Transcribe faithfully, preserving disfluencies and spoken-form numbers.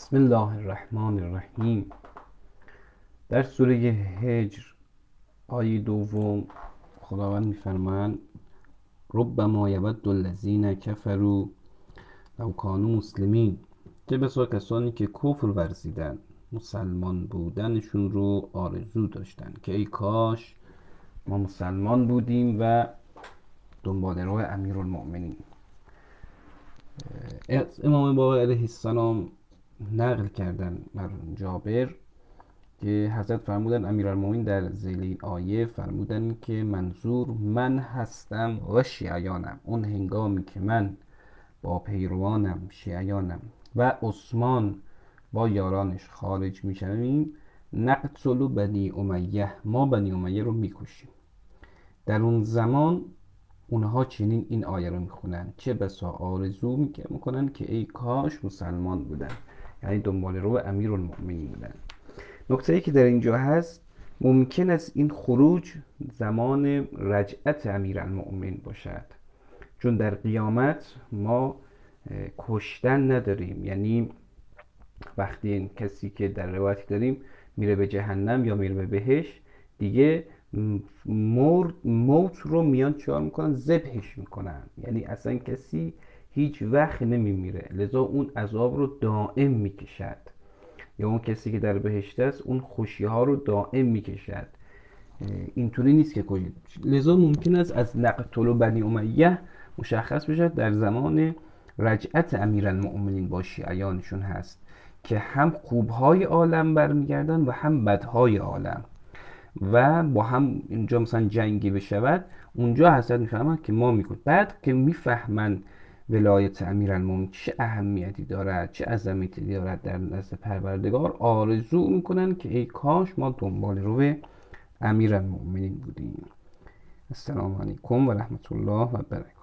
بسم الله الرحمن الرحیم. در سوره هجر آیه دوم خداوند میفرماید ربما یود الذین کفروا لو کانوا مسلمین، چه بسا کسانی که کفر ورزیدن مسلمان بودنشون رو آرزو داشتن که ای کاش ما مسلمان بودیم و دنبال راه امیرالمؤمنین. از امام باقر علیه السلام نقل کردن بر جابر که حضرت فرمودن امیرالمومنین در ذیل این آیه فرمودن که منظور من هستم و شیعیانم، اون هنگامی که من با پیروانم شیعیانم و عثمان با یارانش خارج میشویم نقتل بنی امیه، ما بنی امیه رو میکشیم. در اون زمان اونها چنین این آیه رو میخونن، چه بسا آرزو میکنن که ای کاش مسلمان بودن، یعنی دنبال رو امیرالمؤمنین بودن. نکته ای که در اینجا هست، ممکن است این خروج زمان رجعت امیرالمؤمنین باشد، چون در قیامت ما کشتن نداریم. یعنی وقتی این کسی که در روایتی داریم میره به جهنم یا میره به بهشت، دیگه مرد موت رو میان چهار میکنن، ذبحش میکنن، یعنی اصلا کسی هیچ وقت نمیمیره، لذا اون عذاب رو دائم میکشد. یا اون کسی که در بهشت است اون خوشی ها رو دائم میکشد، اینطوری نیست که کجید. لذا ممکن است از نقتل بنی امیه مشخص بشه در زمان رجعت امیرالمؤمنین با شیعیانشون هست که هم خوبهای عالم برمیگردن و هم بدهای عالم، و با هم اینجا مثلا جنگی بشود، اونجا حضرت میفهمن که ما میکنیم. بعد که میفهمن ولایت امیرالمومنین چه اهمیتی دارد، چه عظمتی دارد در نزد پروردگار، آرزو میکنن که ای کاش ما دنبال رو امیرالمؤمنین بودیم. السلام علیکم و رحمت الله و برکاته.